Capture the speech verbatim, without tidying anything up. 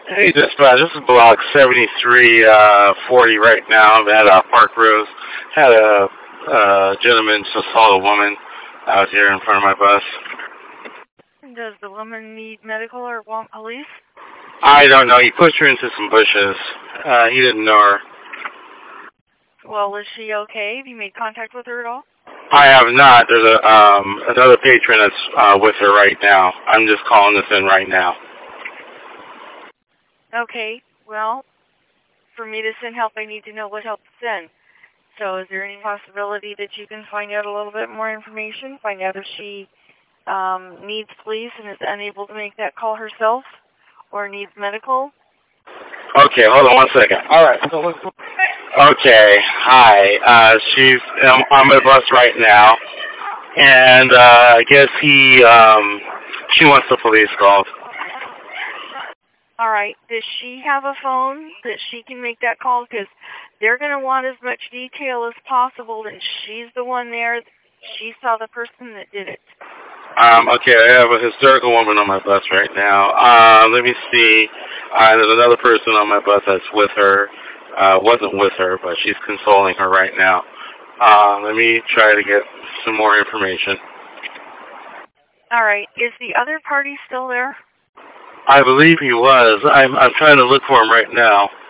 Hey, dispatch. This is block seventy-three forty right now. I'm at uh, Park Rose. Had a uh, gentleman just assault a woman out here in front of my bus. Does the woman need medical or want police? I don't know. He pushed her into some bushes. Uh, he didn't know her. Well, is she okay? Have you made contact with her at all? I have not. There's a um, another patron that's uh, with her right now. I'm just calling this in right now. Okay. Well, for me to send help, I need to know what help to send. So is there any possibility that you can find out a little bit more information, find out if she um, needs police and is unable to make that call herself or needs medical? Okay, hold on one second. All right. Okay, hi. Uh, she's um, on my bus right now, and uh, I guess he, um, she wants the police called. All right. Does she have a phone that she can make that call? Because they're going to want as much detail as possible that she's the one there. She saw the person that did it. Um, okay, I have a hysterical woman on my bus right now. Uh, let me see. Uh, there's another person on my bus that's with her. Uh, wasn't with her, but she's consoling her right now. Uh, let me try to get some more information. All right. Is the other party still there? I believe he was. I'm, I'm trying to look for him right now.